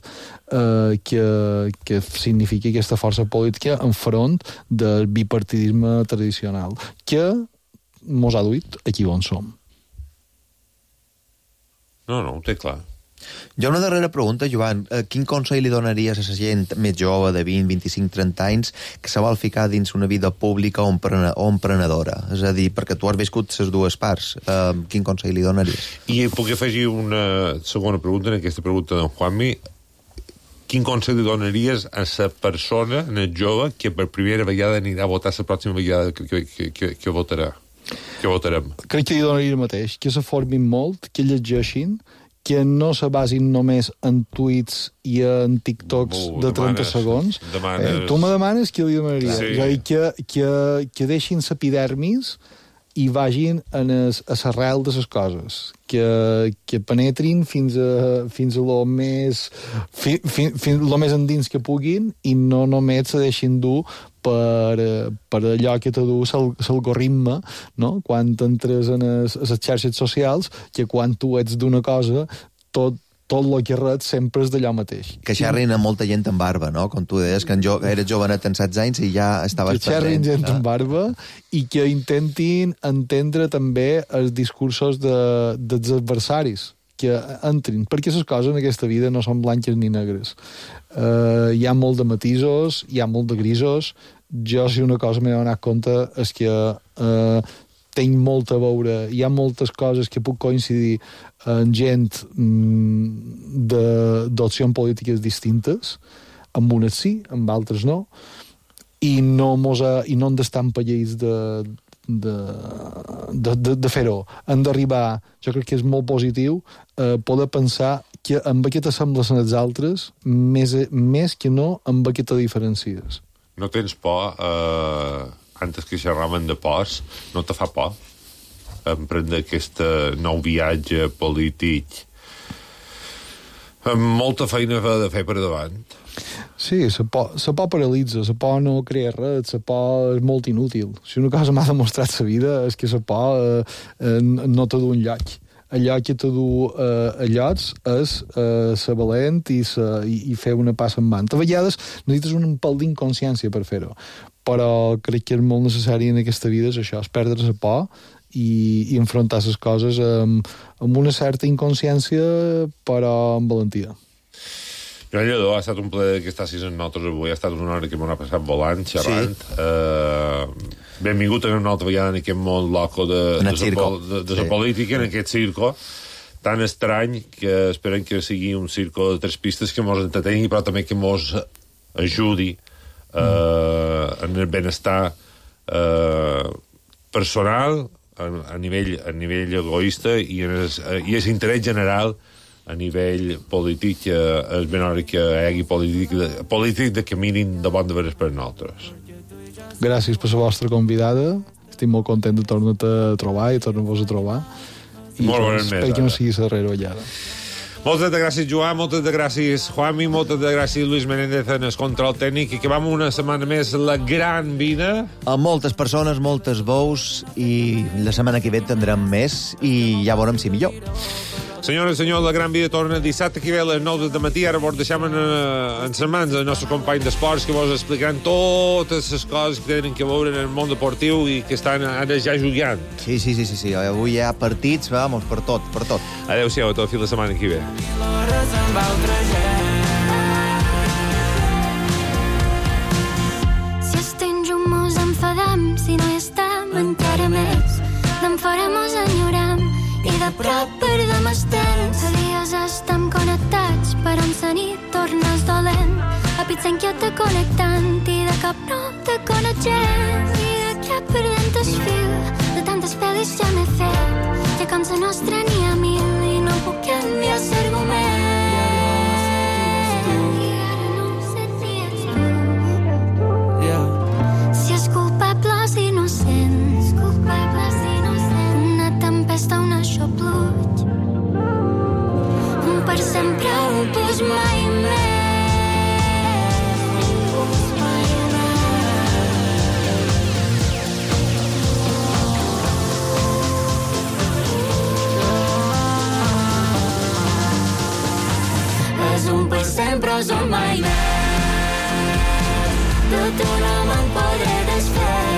que significa aquesta força política enfront del bipartidisme tradicional, que mos ha duit aquí on som. No, ho té clar. Jo una darrera pregunta, Joan. Quin consell li donaries a la gent més jove de 20, 25, 30 anys que se vol ficar dins una vida pública o emprenedora? És a dir, perquè tu has viscut les dues parts. Quin consell li donaries? I puc afegir una segona pregunta en aquesta pregunta d'en Juanmi. Quin consell li donaries a la persona, a el jove, que per primera vegada anirà a votar la pròxima vegada que votarà? Que votarem? Crec que li donaria el mateix, que se formin molt, que llegeixin, que no se basin només en tuits i en TikToks de 30 segons. Tu me demanes que li demanaria. Sí. És a dir, que deixin l'epidermis i vagin a l'arrel de les coses, que penetrin fins a lo més endins que puguin i no només se deixin dur per allò que te du l'algoritme, no? Quan entres en les xarxes socials, que quan tu ets d'una cosa, tot el que ret sempre és d'allò mateix. Que xerrin amb molta gent amb barba, no? Com tu deies, que eres jovenet en 16 anys i ja estaves present. Que xerrin gent amb barba i que intentin entendre també els discursos dels adversaris, que entrin, perquè les coses en aquesta vida no són blanques ni negres. Hi ha molt de matisos, hi ha molt de grisos. Jo, si una cosa m'he donat compte, és que tinc molt a veure, hi ha moltes coses que puc coincidir en gent d'opcions polítiques distintes, amb unes sí, amb altres no, i no hem d'estar empallits de fer-ho. Hem d'arribar, jo crec que és molt positiu, poder pensar que amb què t'assembles en els altres més que no amb què te diferencies. No tens por, antes que xerràvem de pors, no te fa por emprendre aquest nou viatge polític amb molta feina de fer per davant? Sí, la por paralitza, la por no crea res, la por és molt inútil. Si una cosa m'ha demostrat la vida és que la por no te du enlloc. Allò que te du a llocs és ser valent i fer una passa en avant. A vegades necessites un pèl d'inconsciència per fer-ho, però crec que és molt necessari en aquesta vida, és això, és perdre la por i enfrontar les coses amb una certa inconsciència, però amb valentia. Joan Lledó, ha estat un plaer que estàs amb nosaltres avui. Ha estat una hora que m'ho ha passat volant, xerrant. Sí. Benvingut a una altra vegada en aquest món loco de la política, en aquest circo tan estrany, que esperem que sigui un circo de 3 pistes que mos entretengui, però també que mos ajudi en el benestar personal, a nivell egoista, i és interès general a nivell polític. És ben hora que hi hagi polític de que mirin de bon de veres per nosaltres. Gràcies per la vostra convidada. Estic molt content de tornar-te a trobar i tornar-vos a trobar. I espero que no sigui la rerovellada. Moltes gràcies, Joan, moltes gràcies, Juanmi, moltes gràcies, Luis Menéndez, en el control tècnic, i que vam una setmana més la gran vida. Amb moltes persones, moltes veus, i la setmana que ve tindrem més, i ja veurem si millor. Senyores i senyors, la gran vida torna dissabte que ve a les 9 del matí. Ara vos deixem en les mans del nostre company d'esports, que vos explicaran totes les coses que tenen que veure en el món deportiu i que estan ara ja jugant. Sí. Avui hi ha partits, vamos, per tot. Adéu-siau, a tot fins la setmana que ve. Si estem junts mos enfadem, si no hi estem pizza inquieta connectant i de cop no te coneixem i de què perdent el fil de tantes pel·lis ja m'he fet que com la nostra n'hi ha mil i no puc canviar l'argument i ara no sé si ets tu si és culpable és innocent una tempesta, un aixopluig un per sempre, un pus mai més un per sempre, és un mai més de tu no me'n podré desfer